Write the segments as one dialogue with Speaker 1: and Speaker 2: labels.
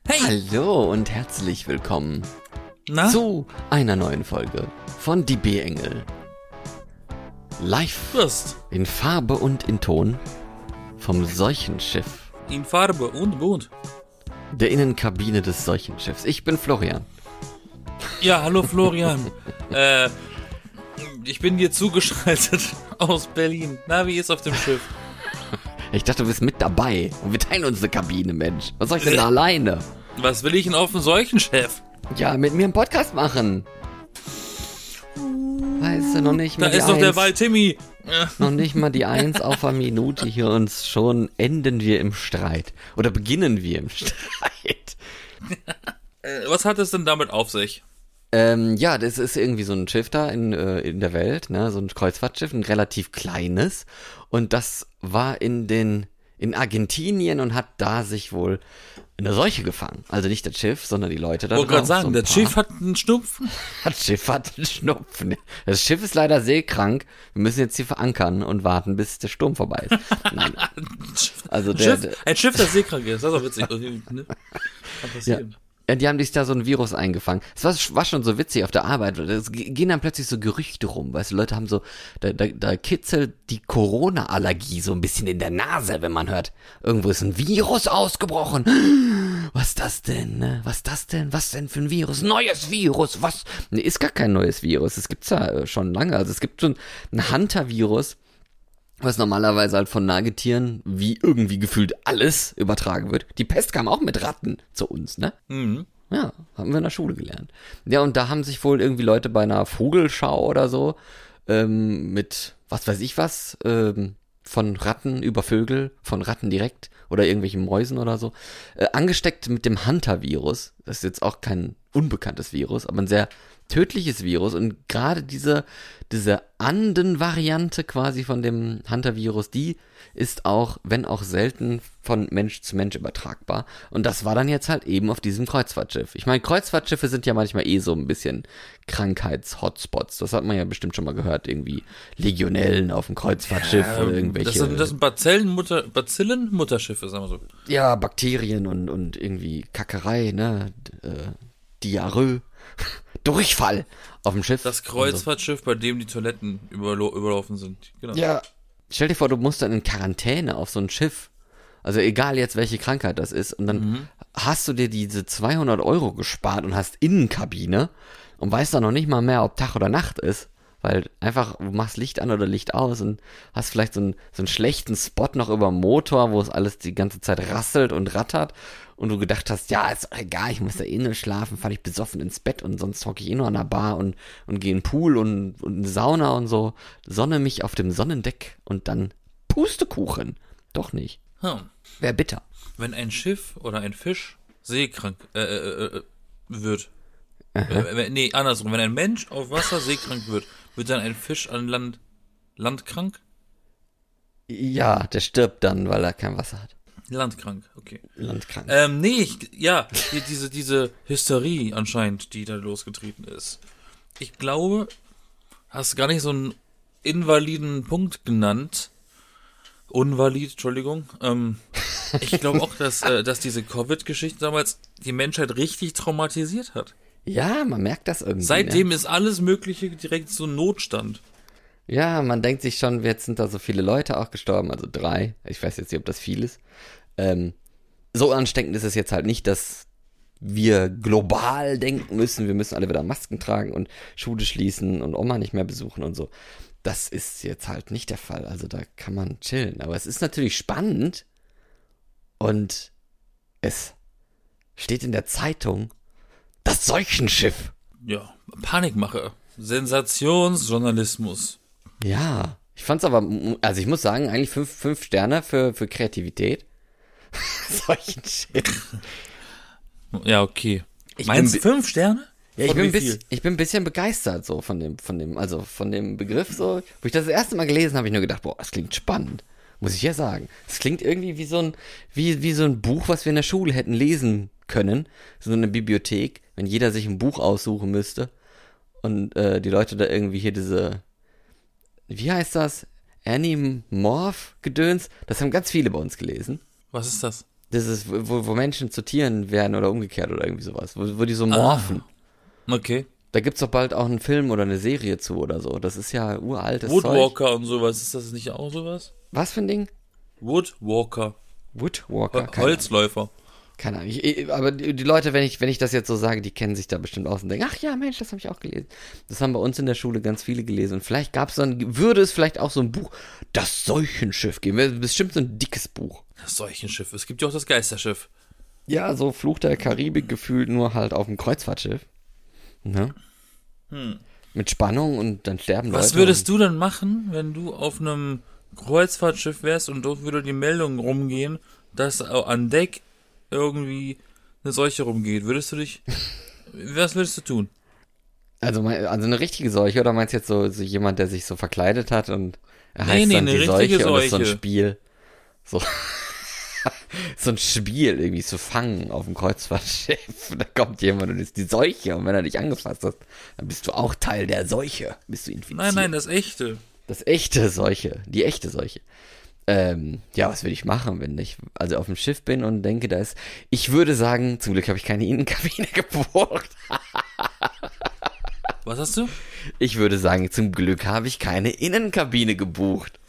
Speaker 1: Hey!
Speaker 2: Hallo und herzlich willkommen zu einer neuen Folge von Die B-Engel. Live in Farbe und in Ton vom Seuchenschiff.
Speaker 1: In Farbe und bunt.
Speaker 2: Der Innenkabine des Seuchenschiffs. Ich bin Florian.
Speaker 1: Ja, hallo Florian. Ich bin dir zugeschaltet aus Berlin. Na, wie ist auf dem Schiff?
Speaker 2: Ich dachte, du bist mit dabei. Und wir teilen uns eine Kabine, Mensch. Was soll ich denn da alleine?
Speaker 1: Was will ich denn auf dem Seuchenschiff?
Speaker 2: Ja, mit mir einen Podcast machen. Weißt du, noch nicht mal
Speaker 1: Da ist doch der Wald Timmy.
Speaker 2: Noch nicht mal die 1 auf eine Minute hier und schon enden wir im Streit. Oder beginnen wir im Streit.
Speaker 1: Was hat es denn damit auf sich?
Speaker 2: Ja, das ist irgendwie so ein Schiff da in der Welt, ne, so ein Kreuzfahrtschiff, ein relativ kleines. Und das war in Argentinien und hat da sich wohl eine Seuche gefangen. Also nicht das Schiff, sondern die Leute da drauf.
Speaker 1: Ich wollte gerade sagen,
Speaker 2: so
Speaker 1: das Schiff hat einen Schnupfen.
Speaker 2: Das Schiff hat einen Schnupfen. Das Schiff ist leider seekrank. Wir müssen jetzt hier verankern und warten, bis der Sturm vorbei ist. Nein. Also
Speaker 1: ein Schiff, das seekrank ist. Das ist auch witzig. Ne? Kann passieren.
Speaker 2: Ja, die haben sich da so ein Virus eingefangen. Es war schon so witzig auf der Arbeit. Es gehen dann plötzlich so Gerüchte rum, weißt du, Leute haben so, da kitzelt die Corona-Allergie so ein bisschen in der Nase, wenn man hört, irgendwo ist ein Virus ausgebrochen. Was ist das denn, ne? Was ist das denn? Was denn für ein Virus? Neues Virus, was? Ne, ist gar kein neues Virus. Es gibt's ja schon lange. Also es gibt schon ein Hunter-Virus, was normalerweise halt von Nagetieren wie irgendwie gefühlt alles übertragen wird. Die Pest kam auch mit Ratten zu uns, ne?
Speaker 1: Mhm.
Speaker 2: Ja, haben wir in der Schule gelernt. Ja, und da haben sich wohl irgendwie Leute bei einer Vogelschau oder so mit was weiß ich was, von Ratten über Vögel, von Ratten direkt oder irgendwelchen Mäusen oder so, angesteckt mit dem Hunter-Virus. Das ist jetzt auch kein unbekanntes Virus, aber ein sehr tödliches Virus. Und gerade diese Anden-Variante quasi von dem Hunter-Virus, die ist auch, wenn auch selten, von Mensch zu Mensch übertragbar. Und das war dann jetzt halt eben auf diesem Kreuzfahrtschiff. Ich meine, Kreuzfahrtschiffe sind ja manchmal so ein bisschen Krankheits-Hotspots. Das hat man ja bestimmt schon mal gehört. Irgendwie Legionellen auf dem Kreuzfahrtschiff oder irgendwelche.
Speaker 1: Das sind Bazillen-Mutterschiffe, sagen wir so.
Speaker 2: Ja, Bakterien und irgendwie Kackerei, ne? Diarrhoe. Durchfall auf dem Schiff.
Speaker 1: Das Kreuzfahrtschiff, bei dem die Toiletten überlaufen sind. Genau.
Speaker 2: Ja, stell dir vor, du musst dann in Quarantäne auf so ein Schiff. Also egal jetzt, welche Krankheit das ist. Und dann hast du dir diese 200 € gespart und hast Innenkabine und weißt dann noch nicht mal mehr, ob Tag oder Nacht ist. Weil einfach, du machst Licht an oder Licht aus und hast vielleicht so einen schlechten Spot noch über dem Motor, wo es alles die ganze Zeit rasselt und rattert. Und du gedacht hast, ja, ist doch egal, ich muss da nur schlafen, fahr ich besoffen ins Bett und sonst hocke ich nur an der Bar und gehe in den Pool und in die Sauna und so. Sonne mich auf dem Sonnendeck und dann Pustekuchen. Doch nicht. Wär bitter.
Speaker 1: Wenn ein Schiff oder ein Fisch seekrank wird. Nee, andersrum. Wenn ein Mensch auf Wasser seekrank wird dann ein Fisch an Land landkrank?
Speaker 2: Ja, der stirbt dann, weil er kein Wasser hat.
Speaker 1: Landkrank, okay.
Speaker 2: Landkrank.
Speaker 1: Diese Hysterie anscheinend, die da losgetreten ist. Ich glaube, hast gar nicht so einen invaliden Punkt genannt. Unvalid, Entschuldigung. Ich glaube auch, dass diese Covid-Geschichte damals die Menschheit richtig traumatisiert hat.
Speaker 2: Ja, man merkt das irgendwie.
Speaker 1: Seitdem ist alles Mögliche direkt so ein Notstand.
Speaker 2: Ja, man denkt sich schon, jetzt sind da so viele Leute auch gestorben, also 3. Ich weiß jetzt nicht, ob das viel ist. So ansteckend ist es jetzt halt nicht, dass wir global denken müssen, wir müssen alle wieder Masken tragen und Schule schließen und Oma nicht mehr besuchen und so. Das ist jetzt halt nicht der Fall, also da kann man chillen. Aber es ist natürlich spannend und es steht in der Zeitung, das Seuchenschiff.
Speaker 1: Ja, Panikmache. Sensationsjournalismus.
Speaker 2: Ja, ich fand's aber, also ich muss sagen, eigentlich 5 Sterne für Kreativität. Seuchenschiff.
Speaker 1: Ja, okay. Meinst du 5 Sterne?
Speaker 2: Ja, ich bin ein bisschen begeistert so von dem Begriff so. Wo ich das erste Mal gelesen habe, ich nur gedacht, boah, das klingt spannend. Muss ich ja sagen. Es klingt irgendwie wie so ein Buch, was wir in der Schule hätten lesen können. So eine Bibliothek, wenn jeder sich ein Buch aussuchen müsste. Und die Leute da irgendwie hier diese, wie heißt das? Animorph-Gedöns. Das haben ganz viele bei uns gelesen.
Speaker 1: Was ist das?
Speaker 2: Das ist, wo Menschen zu Tieren werden oder umgekehrt oder irgendwie sowas. Wo die so morphen.
Speaker 1: Okay.
Speaker 2: Da gibt's doch bald auch einen Film oder eine Serie zu oder so. Das ist ja uraltes
Speaker 1: Woodwalker
Speaker 2: Zeug.
Speaker 1: und sowas, ist das nicht auch sowas?
Speaker 2: Was für ein Ding?
Speaker 1: Woodwalker.
Speaker 2: Woodwalker?
Speaker 1: Holzläufer.
Speaker 2: Keine Ahnung. Aber die Leute, wenn ich das jetzt so sage, die kennen sich da bestimmt aus und denken, ach ja, Mensch, das habe ich auch gelesen. Das haben bei uns in der Schule ganz viele gelesen. Und vielleicht würde es vielleicht auch so ein Buch, das Seuchenschiff geben. Bestimmt so ein dickes Buch.
Speaker 1: Das Seuchenschiff. Es gibt ja auch das Geisterschiff.
Speaker 2: Ja, so Fluch der Karibik gefühlt, nur halt auf dem Kreuzfahrtschiff. Ne? Mit Spannung und dann sterben Leute.
Speaker 1: Was würdest du denn machen, wenn du auf einem Kreuzfahrtschiff wärst und dort würde die Meldung rumgehen, dass an Deck irgendwie eine Seuche rumgeht? Was würdest du tun?
Speaker 2: Also eine richtige Seuche, oder meinst du jetzt so jemand, der sich so verkleidet hat und er heißt dann
Speaker 1: eine
Speaker 2: die Seuche
Speaker 1: richtige
Speaker 2: und das ist so ein
Speaker 1: Seuche.
Speaker 2: Spiel. So. So ein Spiel irgendwie zu fangen auf dem Kreuzfahrtschiff. Da kommt jemand und ist die Seuche und wenn er dich angefasst hat, dann bist du auch Teil der Seuche. Bist du infiziert.
Speaker 1: Nein, das echte.
Speaker 2: Das echte Seuche, die echte Seuche. Ja, was würde ich machen, wenn ich also auf dem Schiff bin und denke, ich würde sagen, zum Glück habe ich keine Innenkabine gebucht.
Speaker 1: Was hast du?
Speaker 2: Ich würde sagen, zum Glück habe ich keine Innenkabine gebucht.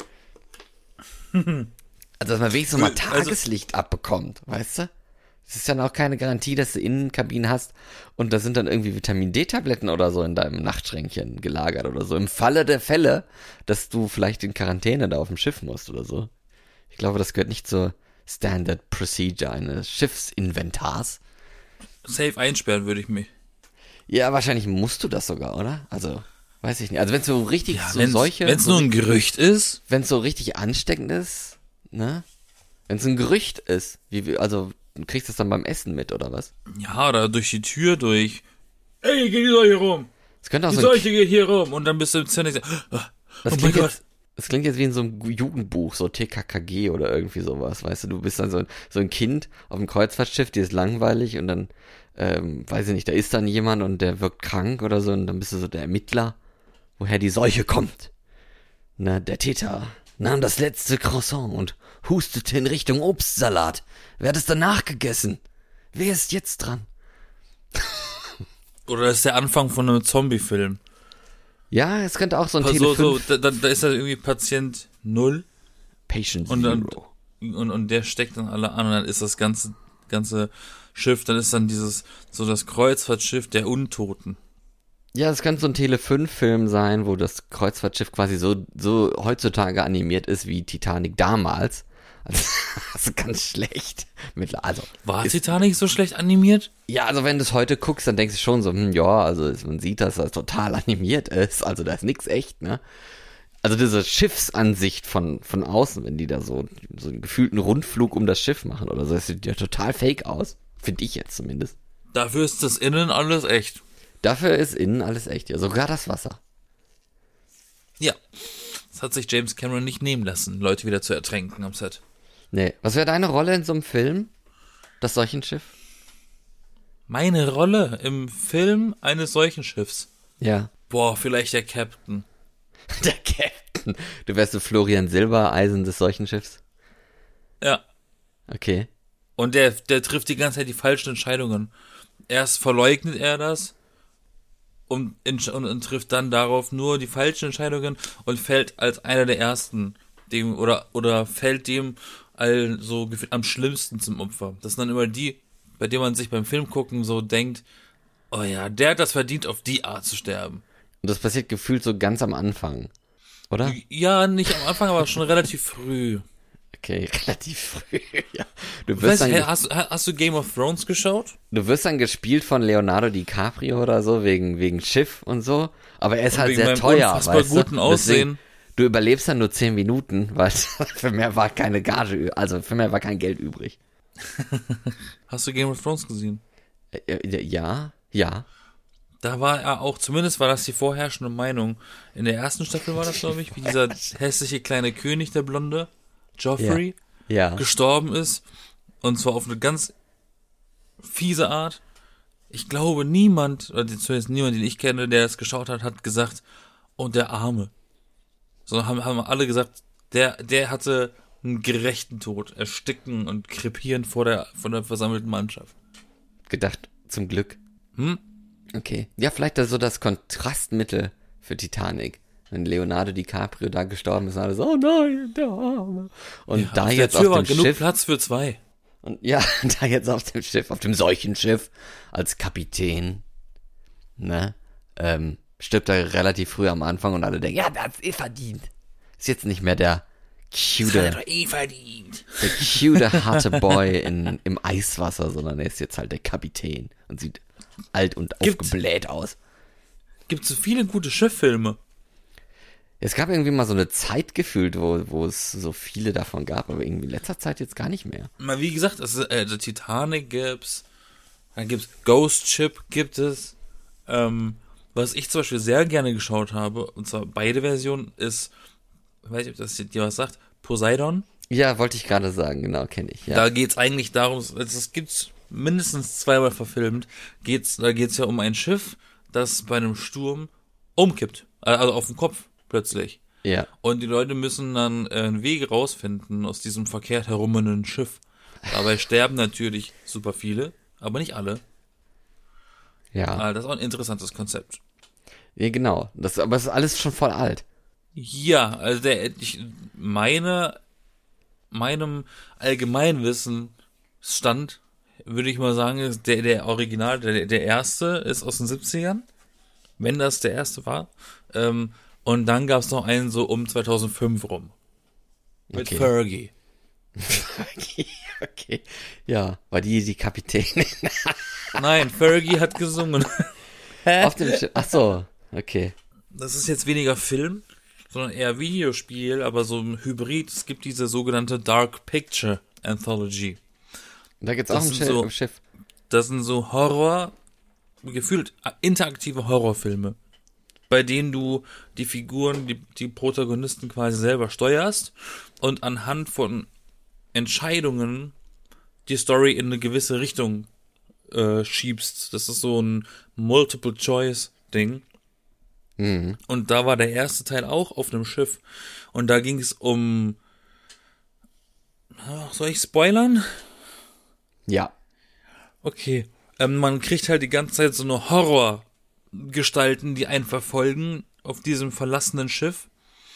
Speaker 2: Also, dass man wenigstens mal Tageslicht abbekommt, weißt du? Es ist dann auch keine Garantie, dass du Innenkabinen hast und da sind dann irgendwie Vitamin-D-Tabletten oder so in deinem Nachtschränkchen gelagert oder so. Im Falle der Fälle, dass du vielleicht in Quarantäne da auf dem Schiff musst oder so. Ich glaube, das gehört nicht zur Standard Procedure eines Schiffsinventars.
Speaker 1: Safe einsperren würde ich mich.
Speaker 2: Ja, wahrscheinlich musst du das sogar, oder? Also, weiß ich nicht. Also, wenn es so richtig
Speaker 1: Wenn es nur ein Gerücht ist.
Speaker 2: Wenn es so richtig ansteckend ist, ne? Wenn es ein Gerücht ist, also du kriegst das dann beim Essen mit, oder was?
Speaker 1: Ja, oder durch die Tür durch. Ey, geht die Seuche rum.
Speaker 2: Es könnte auch
Speaker 1: Die
Speaker 2: so
Speaker 1: Seuche geht hier rum. Und dann bist du im Zimmer und sagst,
Speaker 2: das
Speaker 1: oh
Speaker 2: klingt
Speaker 1: mein Gott.
Speaker 2: Das klingt jetzt wie in so einem Jugendbuch, so TKKG oder irgendwie sowas, weißt du? Du bist dann so ein Kind auf dem Kreuzfahrtschiff, die ist langweilig und dann, weiß ich nicht, da ist dann jemand und der wirkt krank oder so und dann bist du so der Ermittler, woher die Seuche kommt. Na, der Täter nahm das letzte Croissant und hustete in Richtung Obstsalat. Wer hat es danach gegessen? Wer ist jetzt dran?
Speaker 1: Oder das ist der Anfang von einem Zombie-Film.
Speaker 2: Ja, es könnte auch so ein
Speaker 1: Da ist dann irgendwie Patient 0
Speaker 2: Patient
Speaker 1: und dann,
Speaker 2: Zero.
Speaker 1: und der steckt dann alle an und dann ist das ganze Schiff, dann ist dann das Kreuzfahrtschiff der Untoten.
Speaker 2: Ja, es könnte so ein Tele5-Film sein, wo das Kreuzfahrtschiff quasi so heutzutage animiert ist wie Titanic damals. Also ganz schlecht.
Speaker 1: War Titanic so schlecht animiert?
Speaker 2: Ja, also wenn du es heute guckst, dann denkst du schon so, ja, also man sieht, dass das total animiert ist. Also da ist nichts echt, ne? Also diese Schiffsansicht von außen, wenn die da so einen gefühlten Rundflug um das Schiff machen oder so, das sieht ja total fake aus. Finde ich jetzt zumindest.
Speaker 1: Dafür ist das innen alles echt.
Speaker 2: Dafür ist innen alles echt, ja. Sogar das Wasser.
Speaker 1: Ja. Das hat sich James Cameron nicht nehmen lassen, Leute wieder zu ertränken am Set.
Speaker 2: Nee. Was wäre deine Rolle in so einem Film? Das Seuchenschiff?
Speaker 1: Meine Rolle im Film eines Seuchenschiffs?
Speaker 2: Ja.
Speaker 1: Boah, vielleicht der Captain.
Speaker 2: Der Captain. Du wärst so Florian Silbereisen des Seuchenschiffs?
Speaker 1: Ja.
Speaker 2: Okay.
Speaker 1: Und der trifft die ganze Zeit die falschen Entscheidungen. Erst verleugnet er das und trifft dann darauf nur die falschen Entscheidungen und fällt als einer der ersten dem oder fällt dem so am schlimmsten zum Opfer. Das sind dann immer die, bei denen man sich beim Film gucken so denkt, oh ja, der hat das verdient, auf die Art zu sterben.
Speaker 2: Und das passiert gefühlt so ganz am Anfang, oder?
Speaker 1: Ja, nicht am Anfang, aber schon relativ früh.
Speaker 2: Okay, relativ früh, ja.
Speaker 1: Hast du Game of Thrones geschaut?
Speaker 2: Du wirst dann gespielt von Leonardo DiCaprio oder so, wegen Schiff und so. Aber er ist halt sehr teuer, weißt du?
Speaker 1: Guten Aussehen.
Speaker 2: Deswegen, du überlebst dann nur 10 Minuten, weil für mehr war keine Gage, also für mehr war kein Geld übrig.
Speaker 1: Hast du Game of Thrones gesehen?
Speaker 2: Ja.
Speaker 1: Da war er auch, zumindest war das die vorherrschende Meinung. In der ersten Staffel war das, glaube ich, wie dieser hässliche kleine König, der Blonde, Joffrey,
Speaker 2: ja.
Speaker 1: gestorben ist. Und zwar auf eine ganz fiese Art. Ich glaube, niemand, oder zumindest niemand, den ich kenne, der das geschaut hat gesagt, und der Arme. Sondern haben alle gesagt, der hatte einen gerechten Tod, ersticken und krepieren von der versammelten Mannschaft.
Speaker 2: Gedacht, zum Glück. Okay. Ja, vielleicht so das Kontrastmittel für Titanic. Wenn Leonardo DiCaprio da gestorben ist, und alles, oh nein, der Arme. Und
Speaker 1: Ja,
Speaker 2: da
Speaker 1: auf
Speaker 2: jetzt
Speaker 1: der Tür
Speaker 2: auf
Speaker 1: war
Speaker 2: dem
Speaker 1: genug
Speaker 2: Schiff,
Speaker 1: Platz für 2.
Speaker 2: und ja, da jetzt auf dem Schiff, auf dem Seuchenschiff, als Kapitän, ne, stirbt er relativ früh am Anfang und alle denken, ja, der hat's verdient. Ist jetzt nicht mehr der cute,
Speaker 1: verdient.
Speaker 2: der cute, harte Boy im Eiswasser, sondern er ist jetzt halt der Kapitän und sieht alt und aufgebläht aus.
Speaker 1: Gibt so viele gute Schifffilme.
Speaker 2: Es gab irgendwie mal so eine Zeit gefühlt, wo es so viele davon gab, aber irgendwie in letzter Zeit jetzt gar nicht mehr.
Speaker 1: Mal wie gesagt, der Titanic gibt's, dann gibt's Ghost Ship gibt es. Was ich zum Beispiel sehr gerne geschaut habe, und zwar beide Versionen, ist, ich weiß nicht, ob das dir was sagt, Poseidon.
Speaker 2: Ja, wollte ich gerade sagen, genau, kenne ich, ja.
Speaker 1: Da geht's eigentlich darum, das gibt's mindestens 2-mal verfilmt, da geht's ja um ein Schiff, das bei einem Sturm umkippt, also auf dem Kopf plötzlich.
Speaker 2: Ja.
Speaker 1: Und die Leute müssen dann einen Weg rausfinden aus diesem verkehrt herumenden Schiff. Dabei sterben natürlich super viele, aber nicht alle.
Speaker 2: Ja.
Speaker 1: Das ist auch ein interessantes Konzept.
Speaker 2: Ja, genau. Aber es ist alles schon voll alt.
Speaker 1: Ja, also meinem Allgemeinwissen Stand, würde ich mal sagen, ist der Original, der erste ist aus den 70ern, wenn das der erste war. Und dann gab es noch einen so um 2005 rum. Mit
Speaker 2: Okay.
Speaker 1: Fergie.
Speaker 2: Okay. Ja, war die Kapitänin
Speaker 1: Nein, Fergie hat gesungen.
Speaker 2: auf dem Schiff. Ach so, okay.
Speaker 1: Das ist jetzt weniger Film, sondern eher Videospiel, aber so ein Hybrid. Es gibt diese sogenannte Dark Picture Anthology.
Speaker 2: Und da geht's
Speaker 1: Das
Speaker 2: auch
Speaker 1: sind so-
Speaker 2: um Schiff.
Speaker 1: Das sind so gefühlt interaktive Horrorfilme, bei denen du die Figuren, die Protagonisten quasi selber steuerst und anhand von Entscheidungen die Story in eine gewisse Richtung schiebst. Das ist so ein Multiple-Choice-Ding.
Speaker 2: Mhm.
Speaker 1: Und da war der erste Teil auch auf einem Schiff. Und da ging es um... Soll ich spoilern?
Speaker 2: Ja.
Speaker 1: Okay. Man kriegt halt die ganze Zeit so eine Horrorgestalten, die einen verfolgen auf diesem verlassenen Schiff.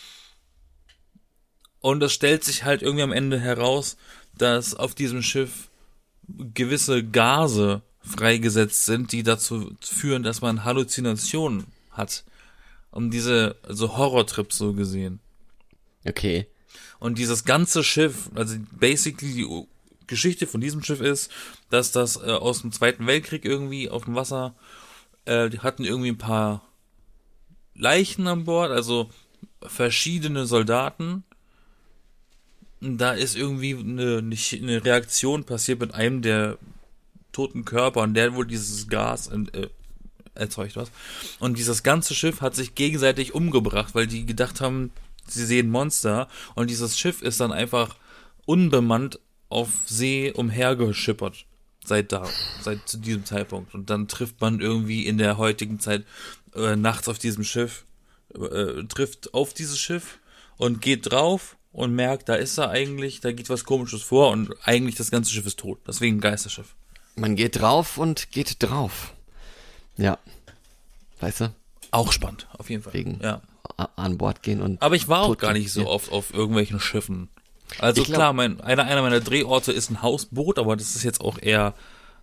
Speaker 1: Und es stellt sich halt irgendwie am Ende heraus, dass auf diesem Schiff gewisse Gase freigesetzt sind, die dazu führen, dass man Halluzinationen hat. Um diese, also Horrortrips so gesehen.
Speaker 2: Okay.
Speaker 1: Und dieses ganze Schiff, also basically die Geschichte von diesem Schiff ist, dass das aus dem Zweiten Weltkrieg irgendwie auf dem Wasser, die hatten irgendwie ein paar Leichen an Bord, also verschiedene Soldaten. Und da ist irgendwie eine Reaktion passiert mit einem der toten Körper und der wohl dieses Gas erzeugt was. Und dieses ganze Schiff hat sich gegenseitig umgebracht, weil die gedacht haben, sie sehen Monster. Und dieses Schiff ist dann einfach unbemannt auf See umhergeschippert. Seit zu diesem Zeitpunkt. Und dann trifft man irgendwie in der heutigen Zeit nachts auf diesem Schiff, trifft auf dieses Schiff und geht drauf und merkt, da ist er eigentlich, da geht was Komisches vor und eigentlich das ganze Schiff ist tot. Deswegen ein Geisterschiff.
Speaker 2: Man geht drauf und geht drauf. Ja. Weißt du?
Speaker 1: Auch spannend, auf jeden Fall.
Speaker 2: Wegen
Speaker 1: Ja.
Speaker 2: an Bord gehen und.
Speaker 1: Aber ich war auch
Speaker 2: tot
Speaker 1: gar
Speaker 2: gehen.
Speaker 1: nicht so
Speaker 2: Ja.
Speaker 1: oft auf irgendwelchen Schiffen. Also
Speaker 2: Ich glaub-
Speaker 1: klar, einer meiner Drehorte ist ein Hausboot, aber das ist jetzt auch eher,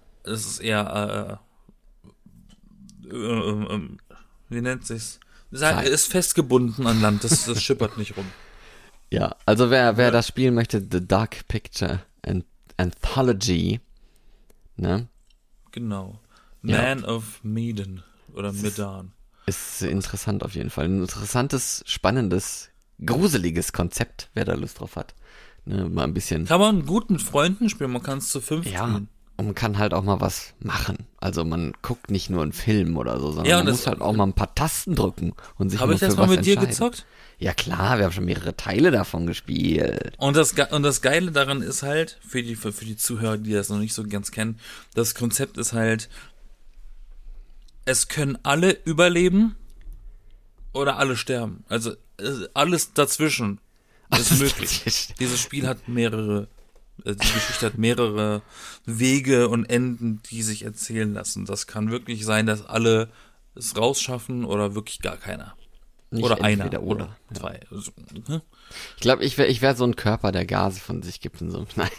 Speaker 1: wie nennt sich's?
Speaker 2: Zeit.
Speaker 1: Ist festgebunden an Land, das schippert nicht rum.
Speaker 2: Ja, also wer das spielen möchte, The Dark Picture Anthology, ne,
Speaker 1: Genau.
Speaker 2: Ja.
Speaker 1: Man of Medan oder Medan.
Speaker 2: ist interessant auf jeden Fall. Ein interessantes, spannendes, gruseliges Konzept, wer da Lust drauf hat. Ne, mal ein bisschen.
Speaker 1: Kann man gut mit Freunden spielen, man kann es zu 5
Speaker 2: Ja,
Speaker 1: spielen.
Speaker 2: und man kann halt auch mal was machen. Also man guckt nicht nur einen Film oder so, sondern
Speaker 1: Ja, und
Speaker 2: man
Speaker 1: das-
Speaker 2: muss halt auch mal ein paar Tasten drücken und sich
Speaker 1: Habe
Speaker 2: nur
Speaker 1: ich
Speaker 2: für
Speaker 1: das mal
Speaker 2: was
Speaker 1: mit dir
Speaker 2: entscheiden.
Speaker 1: gezockt?
Speaker 2: Ja klar, wir haben schon mehrere Teile davon gespielt.
Speaker 1: Und das Geile daran ist halt, für die Zuhörer, die das noch nicht so ganz kennen, das Konzept ist halt, es können alle überleben oder alle sterben. Also alles dazwischen. Das ist möglich. Dieses Spiel hat die Geschichte hat mehrere Wege und Enden, die sich erzählen lassen. Das kann wirklich sein, dass alle es rausschaffen oder wirklich gar keiner.
Speaker 2: Nicht
Speaker 1: Oder einer
Speaker 2: oder
Speaker 1: zwei.
Speaker 2: Ja.
Speaker 1: Also, ne?
Speaker 2: Ich glaube, ich wär so ein Körper, der Gase von sich gibt. Und so. Nein.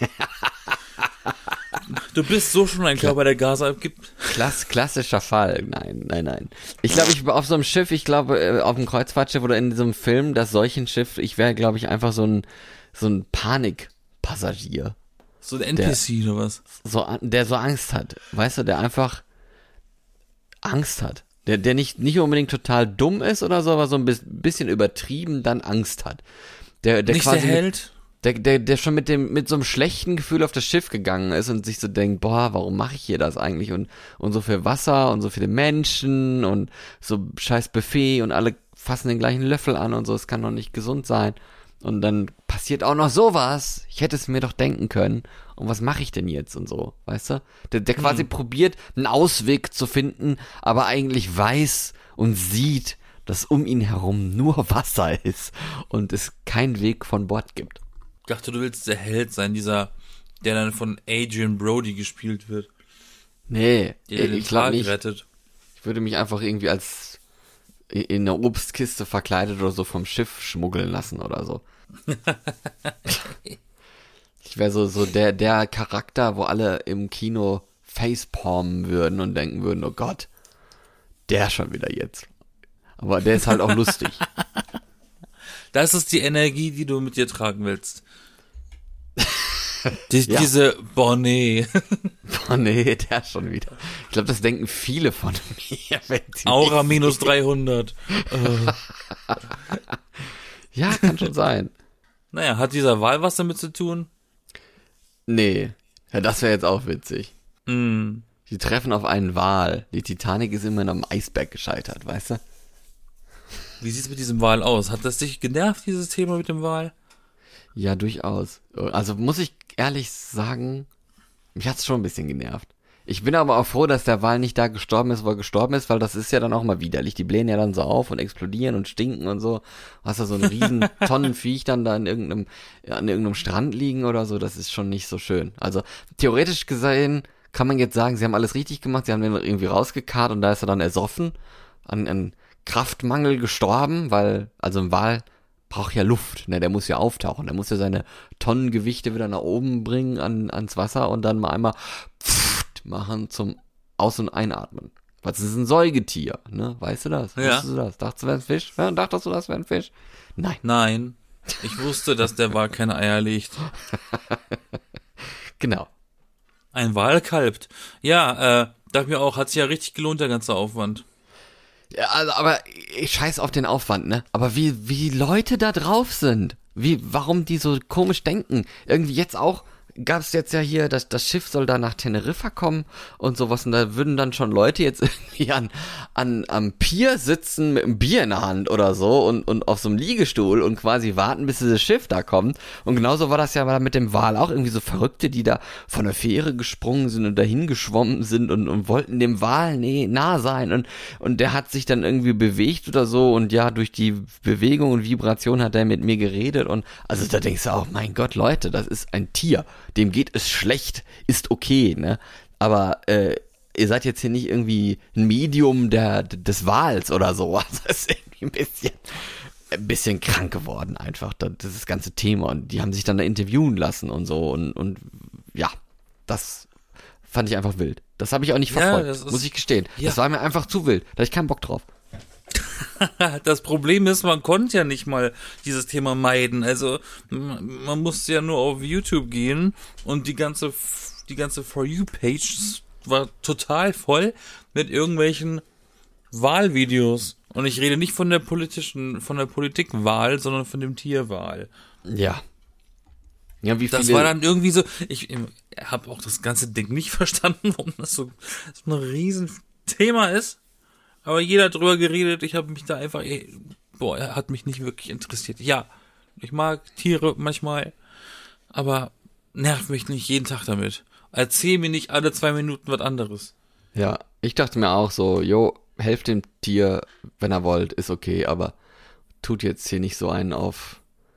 Speaker 1: Du bist so schon ein Körper, der Gase abgibt.
Speaker 2: Klassischer Fall. Nein. Ich glaube, ich auf so einem Schiff, auf einem Kreuzfahrtschiff oder in diesem Film, das Seuchenschiff, ich wäre, glaube ich, einfach so ein Panikpassagier.
Speaker 1: So ein NPC oder was?
Speaker 2: Der so Angst hat. Weißt du, der einfach Angst hat. Der nicht unbedingt total dumm ist oder so, aber so ein bisschen übertrieben dann Angst hat. Der
Speaker 1: nicht
Speaker 2: quasi
Speaker 1: der Held?
Speaker 2: Der schon mit so einem schlechten Gefühl auf das Schiff gegangen ist und sich so denkt, boah, warum mache ich hier das eigentlich? Und so viel Wasser und so viele Menschen und so scheiß Buffet und alle fassen den gleichen Löffel an und so, es kann doch nicht gesund sein. Und dann passiert auch noch sowas. Ich hätte es mir doch denken können. Und was mache ich denn jetzt und so, weißt du? Der quasi probiert, einen Ausweg zu finden, aber eigentlich weiß und sieht, dass um ihn herum nur Wasser ist und es keinen Weg von Bord gibt.
Speaker 1: Ich dachte, du willst der Held sein, der dann von Adrian Brody gespielt wird.
Speaker 2: Nee,
Speaker 1: Der
Speaker 2: ich glaube nicht.
Speaker 1: Rettet.
Speaker 2: Ich würde mich einfach irgendwie als in einer Obstkiste verkleidet oder so vom Schiff schmuggeln lassen oder so. Ich wäre so der Charakter, wo alle im Kino facepalmen würden und denken würden, oh Gott, der schon wieder jetzt. Aber der ist halt auch lustig.
Speaker 1: Das ist die Energie, die du mit dir tragen willst.
Speaker 2: Ja.
Speaker 1: Diese Bonnet.
Speaker 2: Oh nee, der schon wieder. Ich glaube, das denken viele von mir. Wenn sie
Speaker 1: Aura
Speaker 2: mich
Speaker 1: minus
Speaker 2: sehen.
Speaker 1: 300.
Speaker 2: Ja, kann schon sein.
Speaker 1: Naja, hat dieser Wal was damit zu tun?
Speaker 2: Nee. Ja, das wäre jetzt auch witzig.
Speaker 1: Mm.
Speaker 2: Die treffen auf einen Wal. Die Titanic ist immer in einem Eisberg gescheitert, weißt du?
Speaker 1: Wie sieht's mit diesem Wal aus? Hat das dich genervt, dieses Thema mit dem Wal?
Speaker 2: Ja, durchaus. Also muss ich ehrlich sagen, mich hat's schon ein bisschen genervt. Ich bin aber auch froh, dass der Wal nicht da gestorben ist, wo er gestorben ist, weil das ist ja dann auch mal widerlich. Die blähen ja dann so auf und explodieren und stinken und so. Hast du so einen riesen Tonnenviech dann da an irgendeinem Strand liegen oder so, das ist schon nicht so schön. Also theoretisch gesehen kann man jetzt sagen, sie haben alles richtig gemacht, sie haben den irgendwie rausgekarrt und da ist er dann ersoffen, an Kraftmangel gestorben, weil, also ein Wal braucht ja Luft, ne, der muss ja auftauchen, der muss ja seine Tonnengewichte wieder nach oben bringen ans Wasser und dann mal einmal machen zum Aus- und Einatmen. Was ist ein Säugetier, ne? Weißt du das?
Speaker 1: Ja.
Speaker 2: Wusstest du das? Dachtest du, wäre ein Fisch? Ja, dachtest du, das wäre ein Fisch? Nein.
Speaker 1: Nein. Ich wusste, dass der Wal keine Eier legt.
Speaker 2: Genau.
Speaker 1: Ein Wal kalbt. Ja, dachte mir auch, hat sich ja richtig gelohnt, der ganze Aufwand.
Speaker 2: Ja, also, aber ich scheiß auf den Aufwand, ne? Aber wie Leute da drauf sind. Warum die so komisch denken. Irgendwie jetzt auch, gab's jetzt ja hier, das Schiff soll da nach Teneriffa kommen und sowas und da würden dann schon Leute jetzt irgendwie am Pier sitzen mit einem Bier in der Hand oder so und auf so einem Liegestuhl und quasi warten, bis dieses Schiff da kommt. Und genauso war das ja mit dem Wal auch, irgendwie so Verrückte, die da von der Fähre gesprungen sind und dahin geschwommen sind und wollten dem Wal nah sein und der hat sich dann irgendwie bewegt oder so und ja, durch die Bewegung und Vibration hat er mit mir geredet und also da denkst du auch, mein Gott, Leute, das ist ein Tier. Dem geht es schlecht, ist okay, ne? Aber ihr seid jetzt hier nicht irgendwie ein Medium des Wals oder so. Also das ist irgendwie ein bisschen krank geworden einfach, das ganze Thema. Und die haben sich dann da interviewen lassen und so. Und ja, das fand ich einfach wild. Das habe ich auch nicht verfolgt, muss ich gestehen. Ja. Das war mir einfach zu wild. Da hatte ich keinen Bock drauf.
Speaker 1: Das Problem ist, man konnte ja nicht mal dieses Thema meiden. Also man musste ja nur auf YouTube gehen und die ganze For You-Page war total voll mit irgendwelchen Wahlvideos. Und ich rede nicht von der Politikwahl, sondern von dem Tierwahl.
Speaker 2: Ja. Ja, wie viele...
Speaker 1: Das war dann irgendwie so, ich habe auch das ganze Ding nicht verstanden, warum das so ein Riesenthema ist. Aber jeder hat drüber geredet, ich habe mich da einfach, er hat mich nicht wirklich interessiert. Ja, ich mag Tiere manchmal, aber nerv mich nicht jeden Tag damit. Erzähl mir nicht alle 2 Minuten was anderes.
Speaker 2: Ja, ich dachte mir auch so, helft dem Tier, wenn er wollt, ist okay, aber tut jetzt hier nicht so einen auf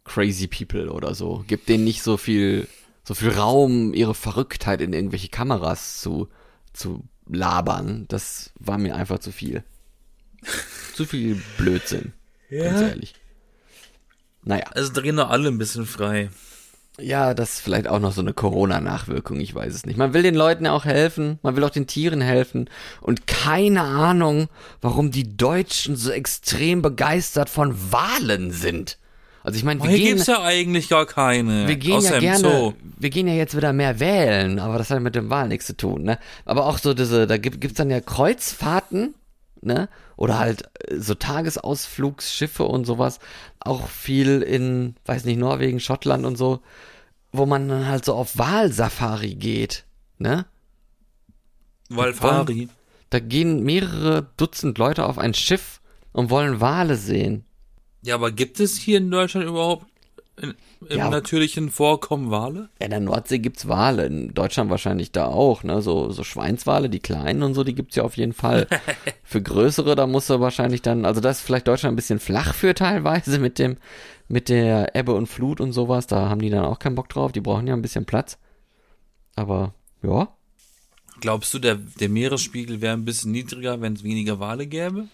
Speaker 2: crazy people oder so. Gib denen nicht so viel Raum, ihre Verrücktheit in irgendwelche Kameras zu labern. Das war mir einfach zu viel. Zu viel Blödsinn. Ganz ehrlich. Naja.
Speaker 1: Also drehen doch alle ein bisschen frei.
Speaker 2: Ja, das ist vielleicht auch noch so eine Corona-Nachwirkung, ich weiß es nicht. Man will den Leuten ja auch helfen, man will auch den Tieren helfen und keine Ahnung, warum die Deutschen so extrem begeistert von Walen sind. Also ich meine,
Speaker 1: hier gibt's ja eigentlich gar keine.
Speaker 2: Wir gehen ja gerne, wir gehen ja jetzt wieder mehr wählen, aber das hat mit dem Wahlen nichts zu tun, ne? Aber auch so da gibt's dann ja Kreuzfahrten, ne? Oder halt so Tagesausflugsschiffe und sowas, auch viel in, weiß nicht, Norwegen, Schottland und so, wo man dann halt so auf Walsafari geht, ne?
Speaker 1: Walfari.
Speaker 2: Da gehen mehrere Dutzend Leute auf ein Schiff und wollen Wale sehen.
Speaker 1: Ja, aber gibt es hier in Deutschland überhaupt im natürlichen Vorkommen Wale?
Speaker 2: Ja, in der Nordsee gibt's Wale, in Deutschland wahrscheinlich da auch, ne, so Schweinswale, die kleinen und so, die gibt's ja auf jeden Fall. Für größere, da musst du wahrscheinlich dann, also das ist vielleicht Deutschland ein bisschen flach für teilweise mit der Ebbe und Flut und sowas, da haben die dann auch keinen Bock drauf, die brauchen ja ein bisschen Platz. Aber, ja.
Speaker 1: Glaubst du, der Meeresspiegel wäre ein bisschen niedriger, wenn es weniger Wale gäbe?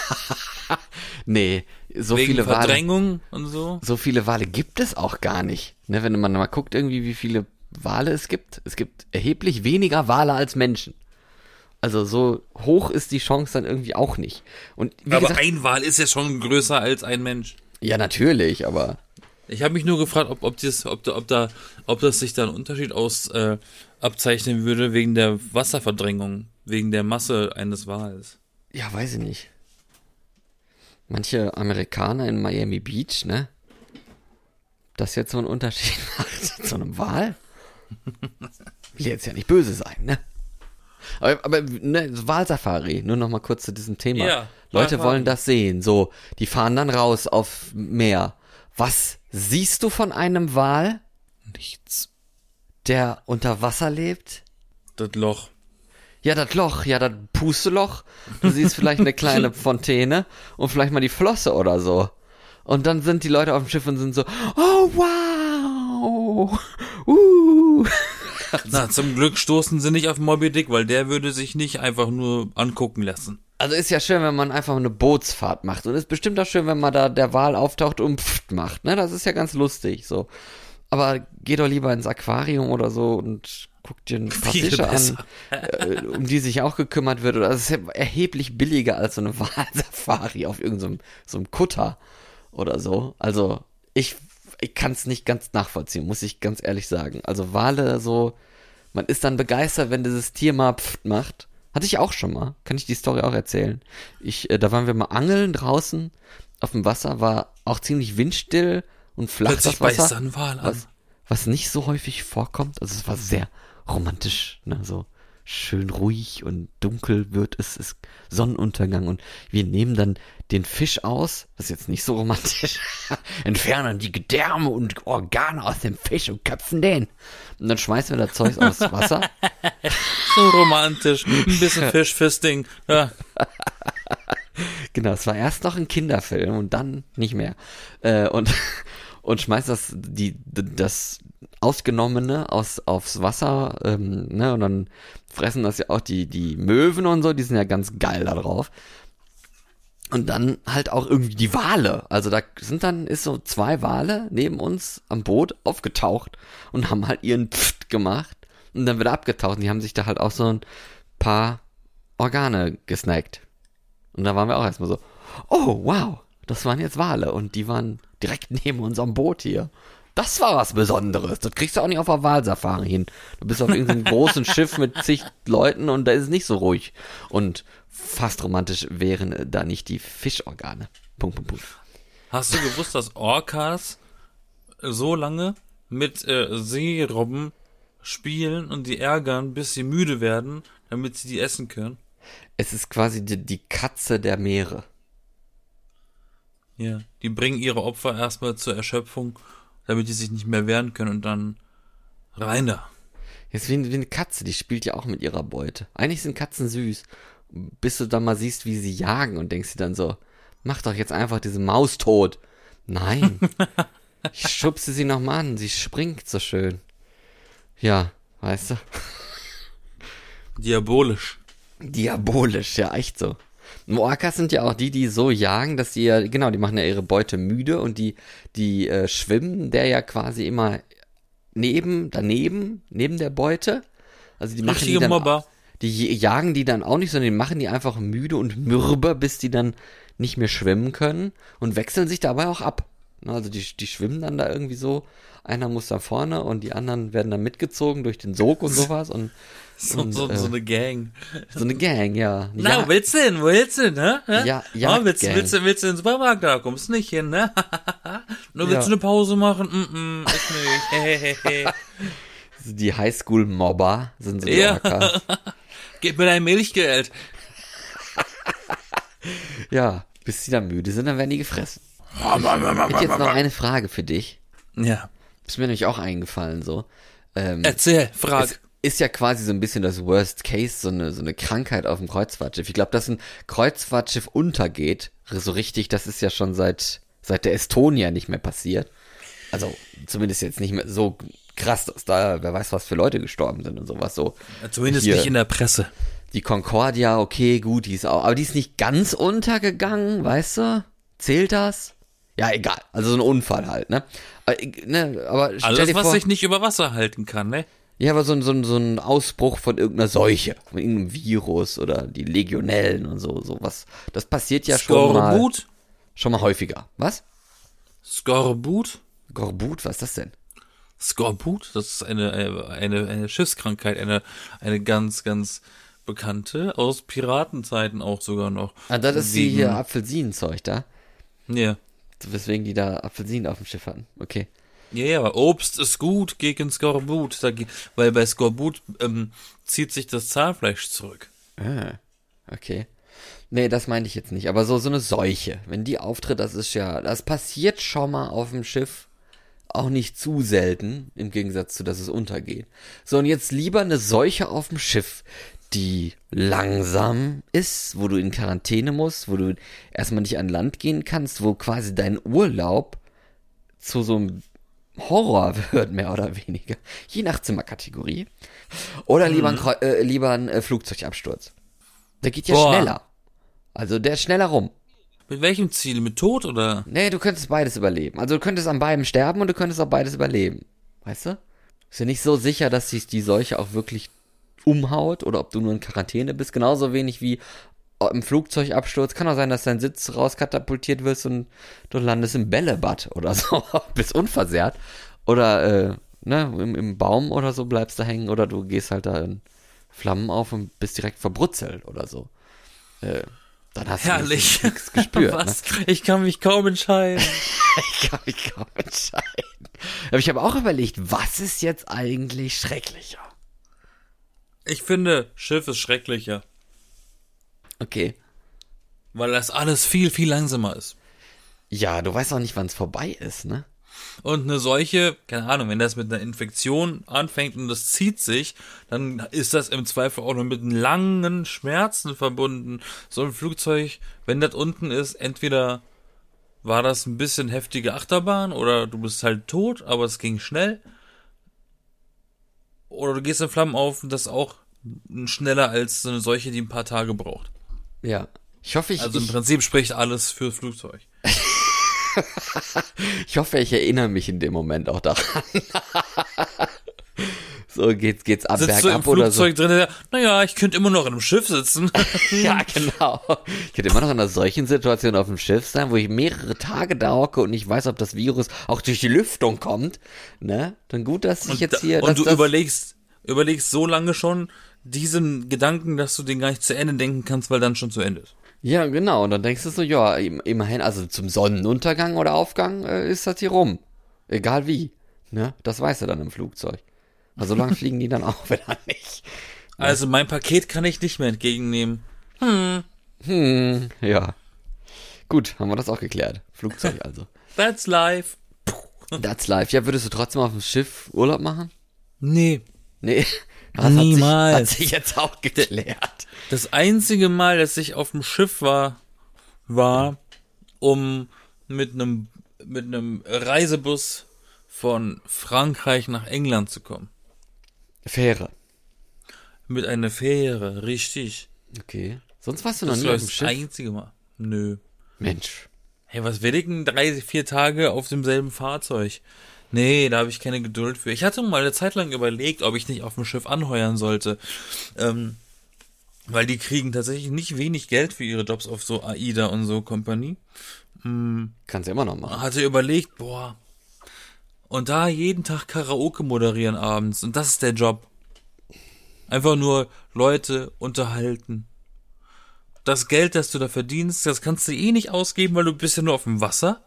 Speaker 2: Nee, so
Speaker 1: Wegen
Speaker 2: viele
Speaker 1: Verdrängung und so?
Speaker 2: So viele Wale gibt es auch gar nicht. Ne, wenn man mal guckt, irgendwie, wie viele Wale es gibt erheblich weniger Wale als Menschen. Also so hoch ist die Chance dann irgendwie auch nicht. Und wie
Speaker 1: aber
Speaker 2: gesagt,
Speaker 1: ein Wal ist ja schon größer als ein Mensch.
Speaker 2: Ja, natürlich, aber
Speaker 1: ich habe mich nur gefragt, ob das sich da ein Unterschied abzeichnen würde wegen der Wasserverdrängung, wegen der Masse eines Wals.
Speaker 2: Ja, weiß ich nicht. Manche Amerikaner in Miami Beach, ne? Das jetzt so einen Unterschied macht zu einem Wal? Will jetzt ja nicht böse sein, ne? Aber ne, Walsafari, nur noch mal kurz zu diesem Thema.
Speaker 1: Ja,
Speaker 2: Leute wollen das sehen, so, die fahren dann raus auf Meer. Was siehst du von einem Wal?
Speaker 1: Nichts.
Speaker 2: Der unter Wasser lebt?
Speaker 1: Das Loch.
Speaker 2: Ja, das Loch, ja, das Pusteloch. Du siehst vielleicht eine kleine Fontäne und vielleicht mal die Flosse oder so. Und dann sind die Leute auf dem Schiff und sind so, oh, wow.
Speaker 1: Na, zum Glück stoßen sie nicht auf Moby Dick, weil der würde sich nicht einfach nur angucken lassen.
Speaker 2: Also ist ja schön, wenn man einfach eine Bootsfahrt macht. Und ist bestimmt auch schön, wenn man da der Wal auftaucht und pfft macht. Ne, das ist ja ganz lustig, so. Aber geh doch lieber ins Aquarium oder so und guck dir ein paar Fische an, um die sich auch gekümmert wird. Oder das ist ja erheblich billiger als so eine Walsafari auf irgendeinem so einem Kutter oder so. Also ich kann es nicht ganz nachvollziehen, muss ich ganz ehrlich sagen. Also Wale so, man ist dann begeistert, wenn dieses Tier mal pfft macht. Hatte ich auch schon mal, kann ich die Story auch erzählen. Da waren wir mal angeln draußen auf dem Wasser, war auch ziemlich windstill und flach das Wasser.
Speaker 1: Beißt ein Wal an.
Speaker 2: Was nicht so häufig vorkommt. Also es war sehr romantisch, ne, so schön ruhig und dunkel wird es, ist Sonnenuntergang und wir nehmen dann den Fisch aus, das ist jetzt nicht so romantisch, entfernen die Gedärme und Organe aus dem Fisch und köpfen den. Und dann schmeißen wir das Zeug aufs Wasser.
Speaker 1: So romantisch, ein bisschen Fischfisting. Ja.
Speaker 2: Genau, es war erst noch ein Kinderfilm und dann nicht mehr. Und schmeißt das Ausgenommene aufs Wasser, ne, und dann fressen das ja auch die Möwen und so, die sind ja ganz geil da drauf. Und dann halt auch irgendwie die Wale. Also da ist so 2 Wale neben uns am Boot aufgetaucht und haben halt ihren Pfft gemacht und dann wieder abgetaucht. Und die haben sich da halt auch so ein paar Organe gesnackt. Und da waren wir auch erstmal so, oh wow, das waren jetzt Wale und die waren direkt neben unserem Boot hier. Das war was Besonderes. Das kriegst du auch nicht auf der Walsafari hin. Du bist auf irgendeinem großen Schiff mit zig Leuten und da ist es nicht so ruhig. Und fast romantisch wären da nicht die Fischorgane. Punkt.
Speaker 1: Hast du gewusst, dass Orcas so lange mit Seerobben spielen und die ärgern, bis sie müde werden, damit sie die essen können?
Speaker 2: Es ist quasi die Katze der Meere.
Speaker 1: Ja, die bringen ihre Opfer erstmal zur Erschöpfung, damit die sich nicht mehr wehren können und dann rein da.
Speaker 2: Jetzt wie eine Katze, die spielt ja auch mit ihrer Beute. Eigentlich sind Katzen süß, bis du dann mal siehst, wie sie jagen und denkst dir dann so, mach doch jetzt einfach diese Maus tot. Nein, Ich schubse sie nochmal an, sie springt so schön. Ja, weißt du?
Speaker 1: Diabolisch.
Speaker 2: Diabolisch, ja, echt so. Orcas sind ja auch die so jagen, dass die ja, genau, die machen ja ihre Beute müde und die schwimmen der ja quasi immer neben der Beute. Also die machen
Speaker 1: Richtige
Speaker 2: die dann,
Speaker 1: Mobber.
Speaker 2: die jagen die dann auch nicht, sondern die machen die einfach müde und mürbe, bis die dann nicht mehr schwimmen können und wechseln sich dabei auch ab. Also die schwimmen dann da irgendwie so, einer muss da vorne und die anderen werden dann mitgezogen durch den Sog und sowas und
Speaker 1: So eine Gang.
Speaker 2: so eine Gang, ja.
Speaker 1: Na,
Speaker 2: Ja,
Speaker 1: willst du hin, hä?
Speaker 2: Ja,
Speaker 1: willst du
Speaker 2: Jagdgang.
Speaker 1: in den Supermarkt, da kommst du nicht hin, ne? Nur willst
Speaker 2: Ja.
Speaker 1: du eine Pause machen? Ich nicht.
Speaker 2: Die Highschool-Mobber sind so die
Speaker 1: Ja.
Speaker 2: Orcas.
Speaker 1: Gib mir dein Milchgeld.
Speaker 2: Ja, bis sie dann müde sind, dann werden die gefressen. Ich hätte jetzt noch eine Frage für dich.
Speaker 1: Ja.
Speaker 2: Ist mir nämlich auch eingefallen, so.
Speaker 1: Erzähl, frag.
Speaker 2: Es ist ja quasi so ein bisschen das Worst Case, so eine Krankheit auf dem Kreuzfahrtschiff. Ich glaube, dass ein Kreuzfahrtschiff untergeht, so richtig, das ist ja schon seit der Estonia nicht mehr passiert. Also, zumindest jetzt nicht mehr so krass, dass da, wer weiß, was für Leute gestorben sind und sowas, so.
Speaker 1: Zumindest
Speaker 2: Hier.
Speaker 1: nicht in der Presse.
Speaker 2: Die Concordia, okay, gut, die ist auch, aber die ist nicht ganz untergegangen, weißt du? Zählt das? Ja, egal. Also so ein Unfall halt, ne? Aber stell
Speaker 1: Alles,
Speaker 2: dir
Speaker 1: was
Speaker 2: vor,
Speaker 1: sich nicht über Wasser halten kann, ne?
Speaker 2: ja, aber so ein Ausbruch von irgendeiner Seuche, von irgendeinem Virus oder die Legionellen und sowas. Das passiert ja
Speaker 1: Skorbut?
Speaker 2: schon mal häufiger. Was?
Speaker 1: Skorbut?
Speaker 2: Skorbut, was ist das denn?
Speaker 1: Skorbut? Das ist eine Schiffskrankheit, eine ganz, ganz bekannte, aus Piratenzeiten auch sogar noch.
Speaker 2: Ah, das ist die hier Apfelsinenzeug da.
Speaker 1: Ja.
Speaker 2: Weswegen die da Apfelsinen auf dem Schiff hatten. Okay.
Speaker 1: Ja, aber Obst ist gut gegen Skorbut, weil bei Skorbut zieht sich das Zahnfleisch zurück.
Speaker 2: Ah, okay. Nee, das meinte ich jetzt nicht. Aber so eine Seuche, wenn die auftritt, das passiert schon mal auf dem Schiff. Auch nicht zu selten, im Gegensatz zu, dass es untergeht. So, und jetzt lieber eine Seuche auf dem Schiff, die langsam ist, wo du in Quarantäne musst, wo du erstmal nicht an Land gehen kannst, wo quasi dein Urlaub zu so einem Horror wird, mehr oder weniger. Je nach Zimmerkategorie. Oder lieber ein Flugzeugabsturz. Der geht ja
Speaker 1: Boah.
Speaker 2: schneller. Also der ist schneller rum.
Speaker 1: Mit welchem Ziel? Mit Tod oder?
Speaker 2: Nee, du könntest beides überleben. Also du könntest an beidem sterben und du könntest auch beides überleben. Weißt du? Ist ja nicht so sicher, dass sich die Seuche auch wirklich umhaut oder ob du nur in Quarantäne bist. Genauso wenig wie im Flugzeugabsturz. Kann auch sein, dass dein Sitz rauskatapultiert wirst und du landest im Bällebad oder so. Bist unversehrt. Oder im Baum oder so bleibst du hängen oder du gehst halt da in Flammen auf und bist direkt verbrutzelt oder so. Dann hast
Speaker 1: Herrlich.
Speaker 2: du nichts gespürt.
Speaker 1: Was? Ich kann mich kaum entscheiden.
Speaker 2: Ich kann mich kaum entscheiden. Aber ich habe auch überlegt, was ist jetzt eigentlich schrecklicher?
Speaker 1: Ich finde, Schiff ist schrecklicher,
Speaker 2: Okay.
Speaker 1: weil das alles viel, viel langsamer ist.
Speaker 2: Ja, du weißt auch nicht, wann es vorbei ist, ne?
Speaker 1: Und eine Seuche, keine Ahnung, wenn das mit einer Infektion anfängt und das zieht sich, dann ist das im Zweifel auch noch mit langen Schmerzen verbunden. So ein Flugzeug, wenn das unten ist, entweder war das ein bisschen heftige Achterbahn oder du bist halt tot, aber es ging schnell. Oder du gehst in Flammen auf und das ist auch schneller als so eine Seuche, die ein paar Tage braucht.
Speaker 2: Ja. Ich hoffe,
Speaker 1: Also im Prinzip spricht alles fürs Flugzeug.
Speaker 2: ich hoffe, ich erinnere mich in dem Moment auch daran. So geht's ab,
Speaker 1: Sitzt du im
Speaker 2: bergab oder so.
Speaker 1: Flugzeug drin, naja, ich könnte immer noch in einem Schiff sitzen.
Speaker 2: Ja, genau. Ich könnte immer noch in einer solchen Situation auf dem Schiff sein, wo ich mehrere Tage da hocke und nicht weiß, ob das Virus auch durch die Lüftung kommt. Ne? Dann gut, dass ich jetzt hier...
Speaker 1: Und du überlegst so lange schon diesen Gedanken, dass du den gar nicht zu Ende denken kannst, weil dann schon zu Ende ist.
Speaker 2: Ja, genau. Und dann denkst du so, ja, immerhin, also zum Sonnenuntergang oder Aufgang ist das hier rum. Egal wie. Ne? Das weißt du dann im Flugzeug. Also so lange fliegen die dann auch wieder nicht.
Speaker 1: Also mein Paket kann ich nicht mehr entgegennehmen.
Speaker 2: Ja. Gut, haben wir das auch geklärt. Flugzeug also.
Speaker 1: That's life.
Speaker 2: That's life. Ja, würdest du trotzdem auf dem Schiff Urlaub machen?
Speaker 1: Nee.
Speaker 2: Nee. Das
Speaker 1: Niemals.
Speaker 2: Hat sich jetzt auch geklärt.
Speaker 1: Das einzige Mal, dass ich auf dem Schiff war, um mit einem mit einem Reisebus von Frankreich nach England zu kommen.
Speaker 2: Fähre.
Speaker 1: Mit einer Fähre, richtig.
Speaker 2: Okay. Sonst warst du noch
Speaker 1: Das
Speaker 2: nie
Speaker 1: war
Speaker 2: auf dem
Speaker 1: das
Speaker 2: Schiff?
Speaker 1: einzige Mal. Nö.
Speaker 2: Mensch.
Speaker 1: Hey, was will ich denn 3-4 Tage auf demselben Fahrzeug? Nee, da habe ich keine Geduld für. Ich hatte mal eine Zeit lang überlegt, ob ich nicht auf dem Schiff anheuern sollte. Weil die kriegen tatsächlich nicht wenig Geld für ihre Jobs auf so AIDA und so Company.
Speaker 2: Kannst du immer noch machen.
Speaker 1: Hatte überlegt, boah. Und da jeden Tag Karaoke moderieren abends. Und das ist der Job. Einfach nur Leute unterhalten. Das Geld, das du da verdienst, das kannst du eh nicht ausgeben, weil du bist ja nur auf dem Wasser.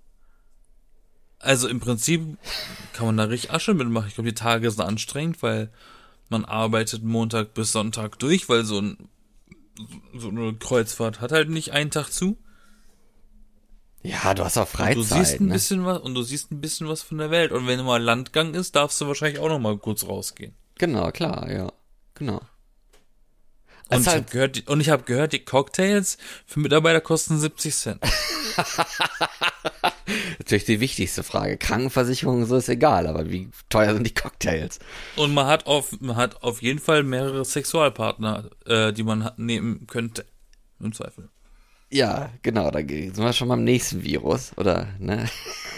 Speaker 1: Also im Prinzip kann man da richtig Asche mitmachen. Ich glaube, die Tage sind anstrengend, weil man arbeitet Montag bis Sonntag durch, weil so eine Kreuzfahrt hat halt nicht einen Tag zu.
Speaker 2: Ja, du hast auch Freizeit.
Speaker 1: Du siehst ein
Speaker 2: ne?
Speaker 1: bisschen was und du siehst ein bisschen was von der Welt. Und wenn mal Landgang ist, darfst du wahrscheinlich auch noch mal kurz rausgehen.
Speaker 2: Genau, klar, ja. Genau.
Speaker 1: Und
Speaker 2: Also
Speaker 1: ich habe gehört, die Cocktails für Mitarbeiter kosten 70 Cent.
Speaker 2: Natürlich die wichtigste Frage. Krankenversicherung, so ist egal, aber wie teuer sind die Cocktails?
Speaker 1: Und man hat auf jeden Fall mehrere Sexualpartner, die man nehmen könnte. Im Zweifel.
Speaker 2: Ja, genau, da sind wir schon beim nächsten Virus, oder, ne?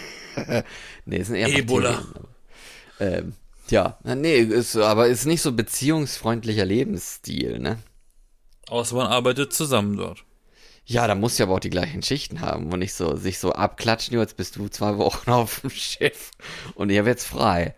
Speaker 2: Nee, sind eher
Speaker 1: Ebola.
Speaker 2: Bakterien. Ja, nee, aber ist nicht so beziehungsfreundlicher Lebensstil, ne?
Speaker 1: Außer man arbeitet zusammen dort.
Speaker 2: Ja, da muss ja aber auch die gleichen Schichten haben und nicht so sich so abklatschen, jetzt bist du 2 Wochen auf dem Schiff und ich habe jetzt frei.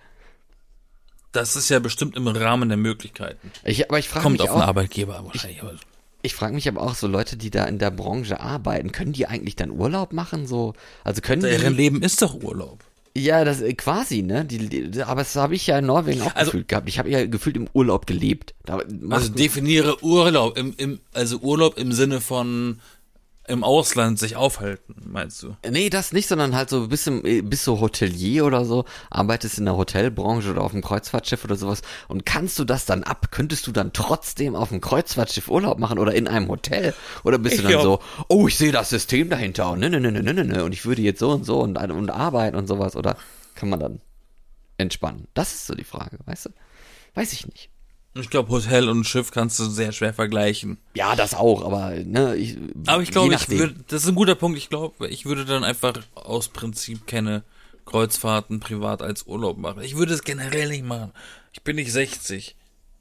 Speaker 1: Das ist ja bestimmt im Rahmen der Möglichkeiten.
Speaker 2: Aber ich frage
Speaker 1: Kommt
Speaker 2: mich
Speaker 1: auf den
Speaker 2: auch,
Speaker 1: Arbeitgeber wahrscheinlich.
Speaker 2: ich frage mich aber auch, so Leute, die da in der Branche arbeiten, können die eigentlich dann Urlaub machen? So, also können
Speaker 1: Deren
Speaker 2: die,
Speaker 1: Leben ist doch Urlaub.
Speaker 2: ja, das quasi, ne? Aber das habe ich ja in Norwegen auch
Speaker 1: Also-
Speaker 2: gefühlt gehabt. Ich habe ja gefühlt im Urlaub gelebt.
Speaker 1: Also definiere Urlaub also Urlaub im Sinne von im Ausland sich aufhalten, meinst du?
Speaker 2: Nee, das nicht, sondern halt so bist du Hotelier oder so, arbeitest in der Hotelbranche oder auf einem Kreuzfahrtschiff oder sowas und kannst du das dann könntest du dann trotzdem auf einem Kreuzfahrtschiff Urlaub machen oder in einem Hotel? Oder bist du dann
Speaker 1: Ja.
Speaker 2: so, oh, ich sehe das System dahinter und ne, und ich würde jetzt so und arbeiten und sowas, oder kann man dann entspannen? Das ist so die Frage, weißt du? Weiß ich nicht.
Speaker 1: Ich glaube, Hotel und Schiff kannst du sehr schwer vergleichen.
Speaker 2: Ja, das auch, aber ne,
Speaker 1: Aber ich glaube,
Speaker 2: je nachdem.
Speaker 1: das ist ein guter Punkt. Ich glaube, ich würde dann einfach aus Prinzip keine Kreuzfahrten privat als Urlaub machen. Ich würde es generell nicht machen. Ich bin nicht 60.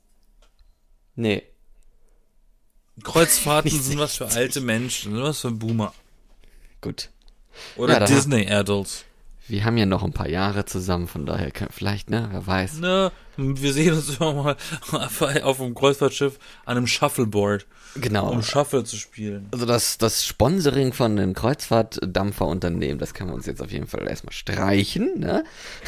Speaker 2: Nee.
Speaker 1: Kreuzfahrten
Speaker 2: Nicht
Speaker 1: sind was für alte Menschen, sind was für Boomer.
Speaker 2: Gut.
Speaker 1: Oder
Speaker 2: Ja, da-
Speaker 1: Disney Adults.
Speaker 2: Wir haben ja noch ein paar Jahre zusammen, von daher vielleicht, ne, wer weiß.
Speaker 1: Ne, wir sehen uns immer mal auf einem Kreuzfahrtschiff an einem Shuffleboard,
Speaker 2: Genau.
Speaker 1: um Shuffle zu spielen.
Speaker 2: Also das Sponsoring von den Kreuzfahrtdampferunternehmen, das kann man uns jetzt auf jeden Fall erstmal streichen, ne?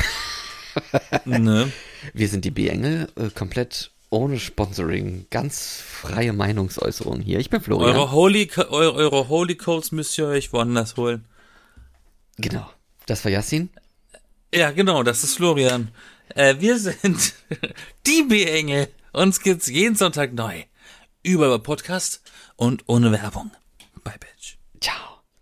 Speaker 1: Ne?
Speaker 2: Wir sind die B-Engel, komplett ohne Sponsoring, ganz freie Meinungsäußerung hier. Ich bin Florian.
Speaker 1: Eure Holy Codes müsst ihr euch woanders holen.
Speaker 2: Genau. Das war Yassin.
Speaker 1: Ja, genau, das ist Florian. Wir sind die B-Engel. Uns gibt's jeden Sonntag neu. Überall bei Podcast und ohne Werbung. Bye, Bitch.
Speaker 2: Ciao.